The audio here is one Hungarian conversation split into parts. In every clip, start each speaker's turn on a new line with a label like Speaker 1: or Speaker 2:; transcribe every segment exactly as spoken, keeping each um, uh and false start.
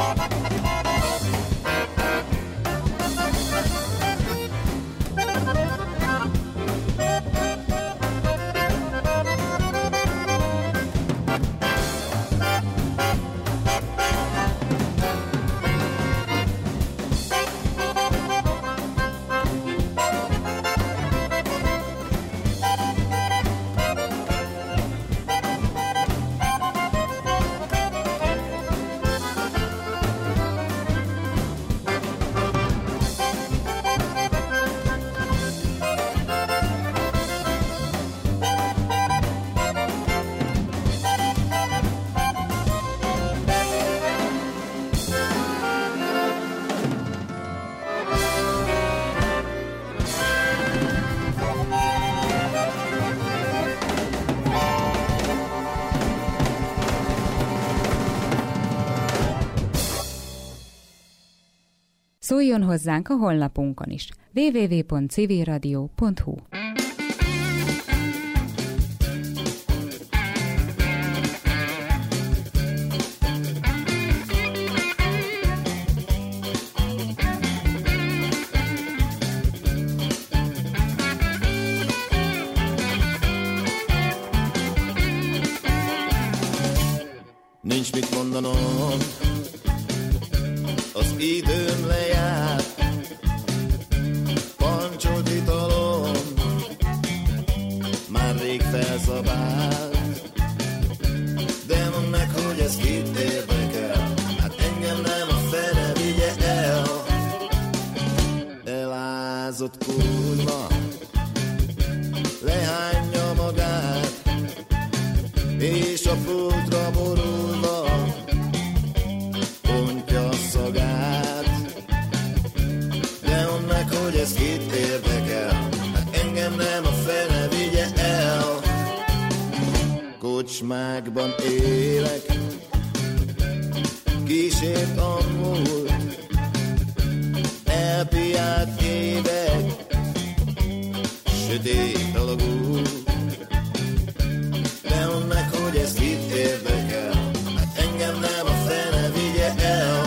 Speaker 1: Szóljon hozzánk a honlapunkon is. double-u double-u double-u pont civil radio pont hu.
Speaker 2: Nincs mit mondanom, az időm lejárt, pancsolt italom már rég felszabált, de mondd meg, hogy ez kit érdekel, hát engem nem a fene vigye el. Elázott kurva lehányja magát, és a pultra borulva pontja a szagát. De mondd meg, hogy ez kit érdekel, hát engem nem a fene vigye el. Kocsmákban élek, kísért a múlt, elpiált évek, sötét alagút. De mondd meg, hogy ez kit érdekel, hát engem nem a fene vigye el.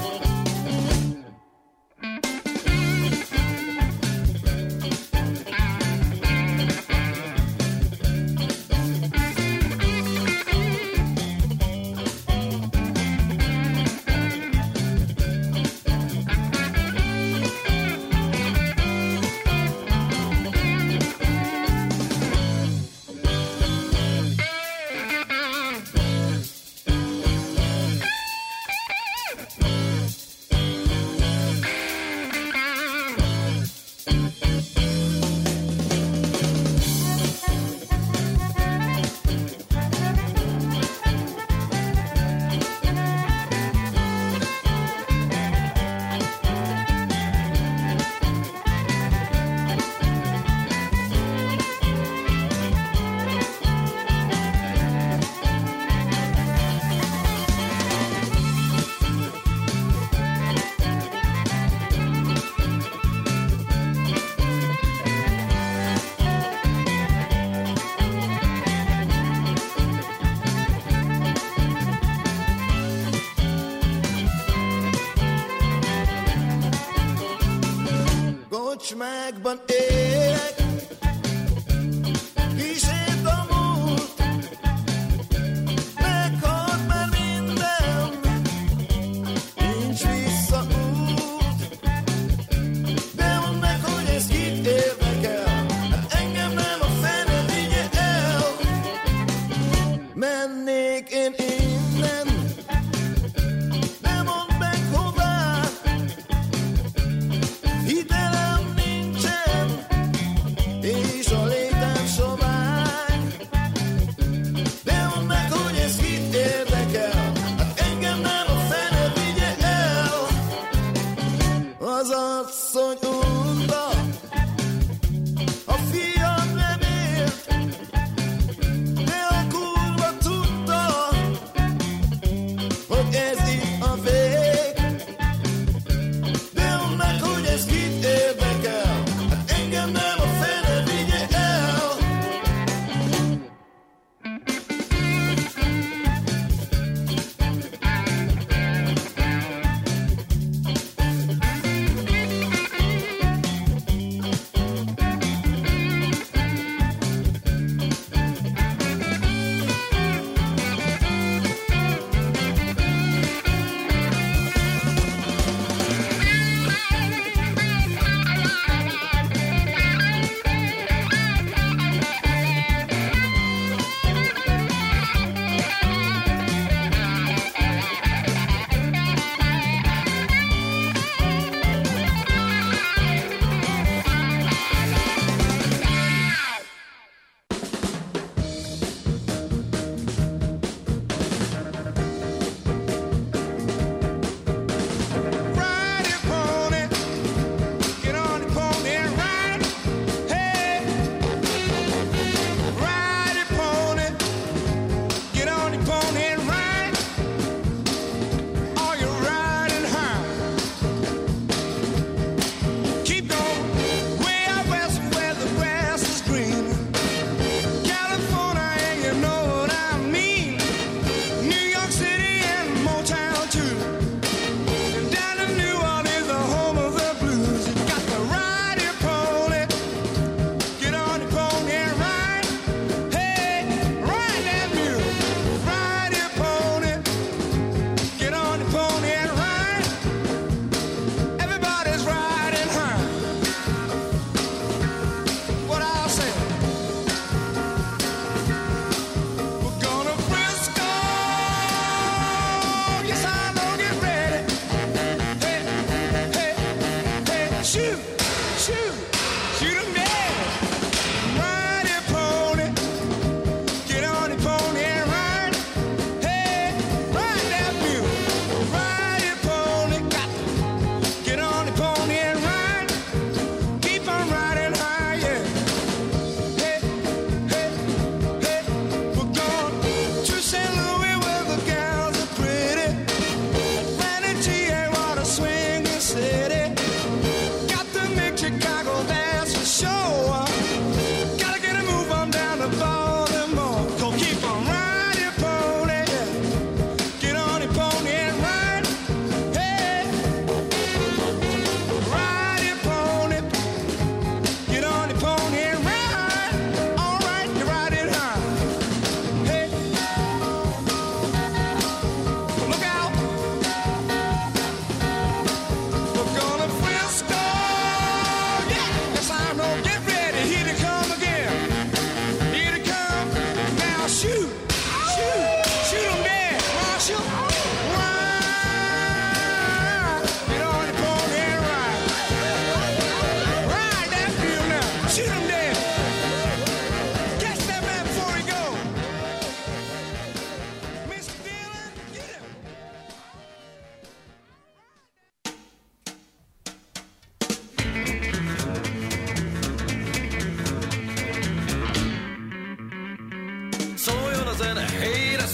Speaker 2: Kocsmákban élek, kísért a múlt, meghalt már minden, nincs visszaút. De mondd meg, hogy ez kit érdekel, hát engem nem a fene vigye el. Mennék én innen, de mondd meg hová, hitelem és a létem sovány. De mondd meg, hogy ez kit érdekel, hát engem nem a fene vigye el. Az asszony unta, a fiam nem élt, de a kurva tudta, hogy ez itt a vég. De mondd meg, hogy ez kit érdekel, hát engem nem a fene vigye el.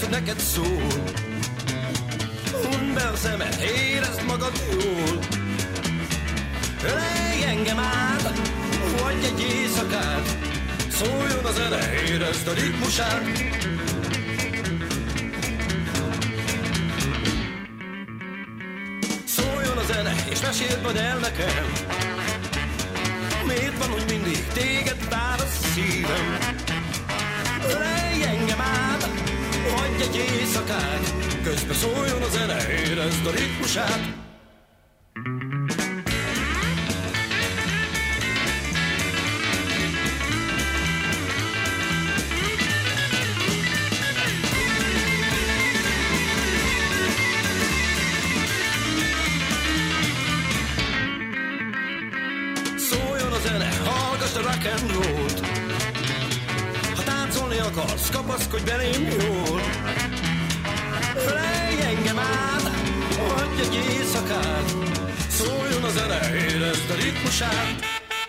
Speaker 2: neked szól. Hundd be a szemed, érezd magad jól. Ölelj engem át, vagy egy éjszakát, szóljon a zene, érezd a ritmusát. Szóljon a zene, és meséld majd el nekem, miért van, hogy mindig téged vár a szívem. Ölelj engem át, hagyj egy éjszakát, közben szóljon a zene, érezd a ritmusát. Szóljon a zene, hallgass a rock and roll-t, ha táncolni akarsz, kapaszkodj belém jól. Ölelj engem át, hagyj egy éjszakát, szóljon a zene, érezd a ritmusát.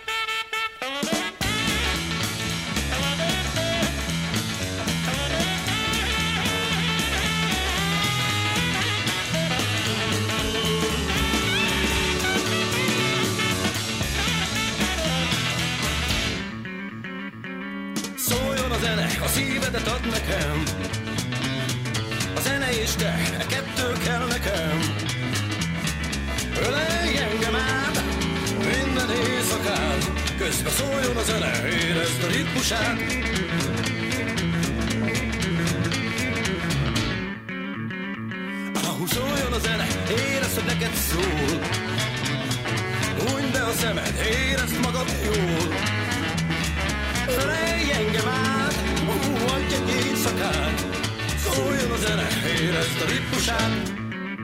Speaker 2: Szóljon a zene, a szívedet ad nekem, a zene és te, e kettő kell nekem. Ölelj engem át, minden éjszakát, közben szóljon a zene, érezd a ritmusát. Ahú szóljon a zene, érezd, hogy neked szól. Hunyd be a szemed, érezd magad jól. Ölelj engem át, hagyj egy éjszakát, szóljon a zene, érezd a ritmusát.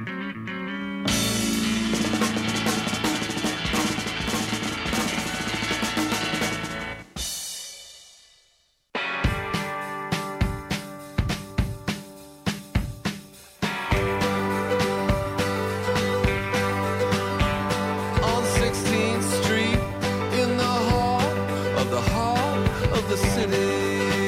Speaker 3: On sixteenth Street, in the heart of the heart of the city,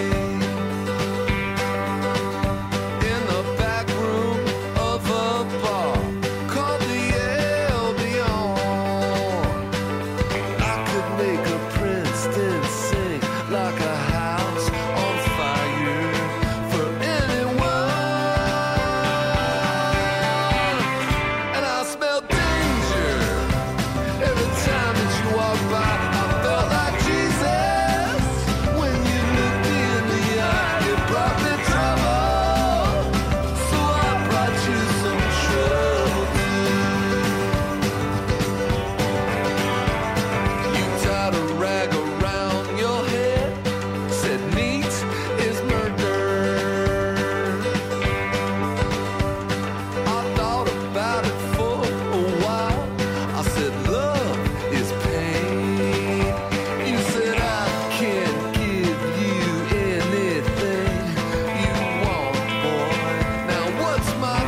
Speaker 3: in the back room of a bar called the El Beyond, I could make a Princeton sing like a house on fire for anyone. And I smell danger every time that you walk by. I felt like Jesus when you looked me in the eye. It brought me trouble, so I brought you some trouble too. You tied a rag around your head, said meat is murder. I thought about it for a while. I said love is pain. You said I can't give you anything you want, boy. Now what's my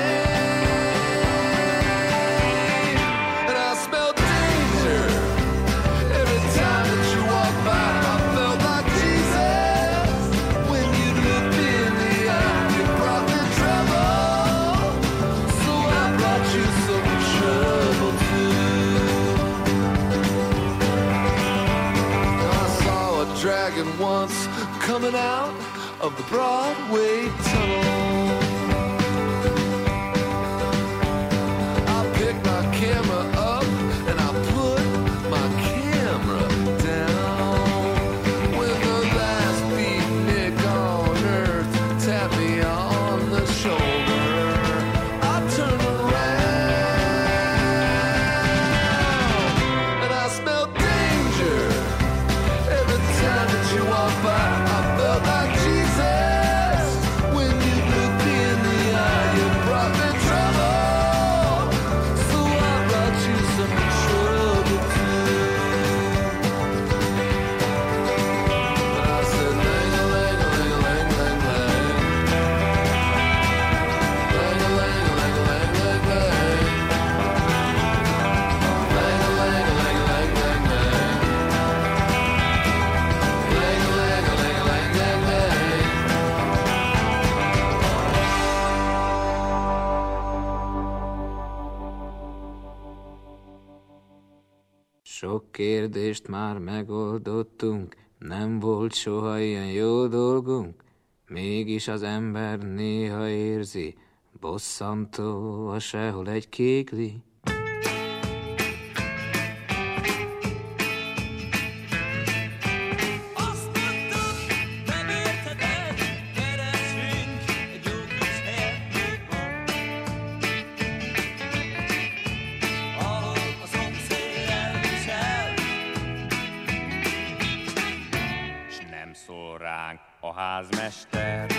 Speaker 3: name? And I smell danger every time that you walk by. I felt like Jesus when you looked me in the eye. You brought me trouble, so I brought you some trouble too. I saw a dragon once coming out of the Broadway tunnel. I picked my camera up and I put my camera down. When the last beatnik on earth tapped me on the shoulder, I turned around and I smelled danger every time that you walk by. I felt like Jesus when you looked
Speaker 4: Sok kérdést már megoldottunk, nem volt soha ilyen jó dolgunk, mégis az ember néha érzi, bosszantó a sehol egy kégli.
Speaker 5: A házmester.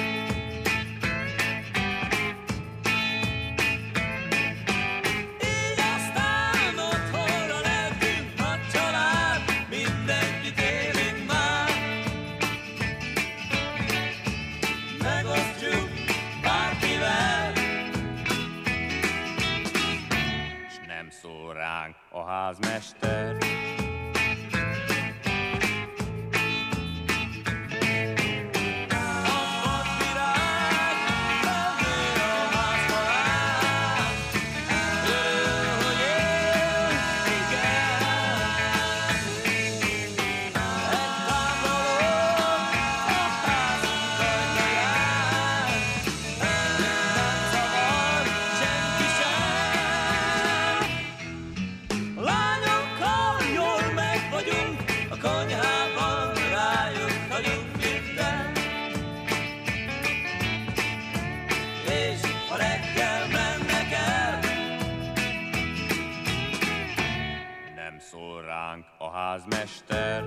Speaker 5: Így aztán otthonra leltünk, nagy család, mindenkit élünk már. Megosztjuk bárkivel, s nem szól ránk a házmester. A házmester.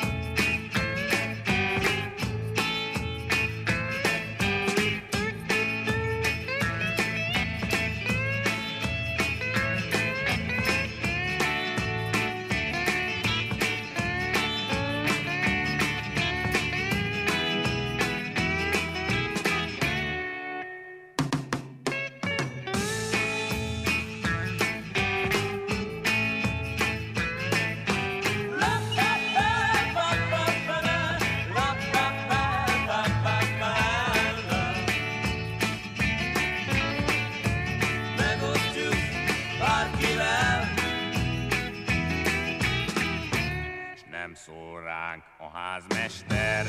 Speaker 5: Szól ránk a házmester.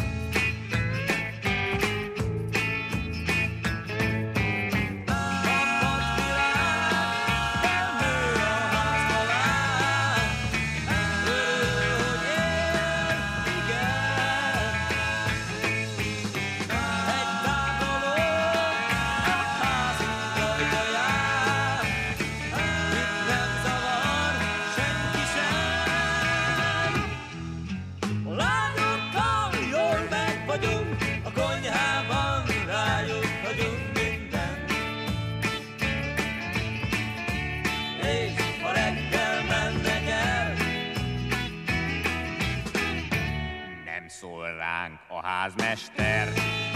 Speaker 5: A házmester.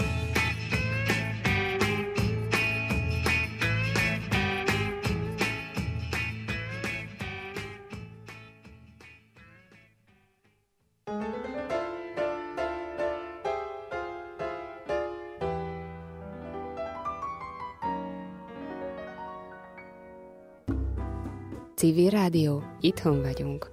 Speaker 6: Civil Rádió, itthon vagyunk.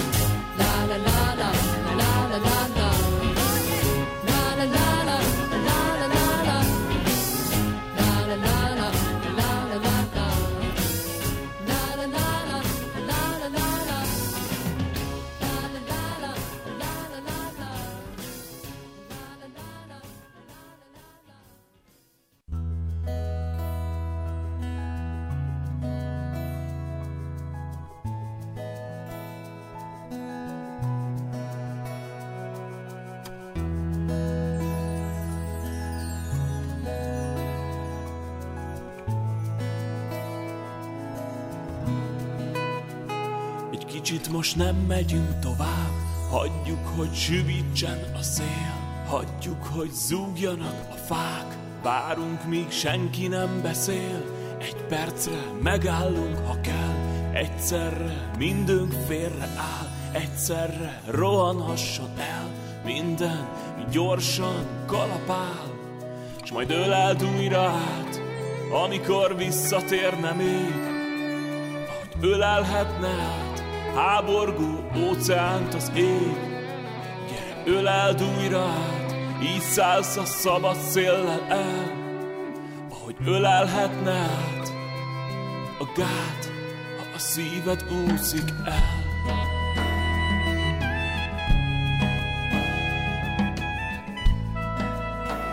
Speaker 7: Kicsit most nem megyünk tovább, hagyjuk, hogy süvítsen a szél, hagyjuk, hogy zúgjanak a fák, várunk, míg senki nem beszél, egy percre megállunk, ha kell, egyszerre mindünk félre áll, egyszerre rohanhasson el, minden gyorsan kalapál, s majd öleld újra át, amikor visszatérne még, ahogy ölelhetne át, háborgó óceánt az ég. Gyere, öleld újra át, így szállsz a szabad széllel el, ahogy ölelhetne át a gát, ha a szíved úszik el.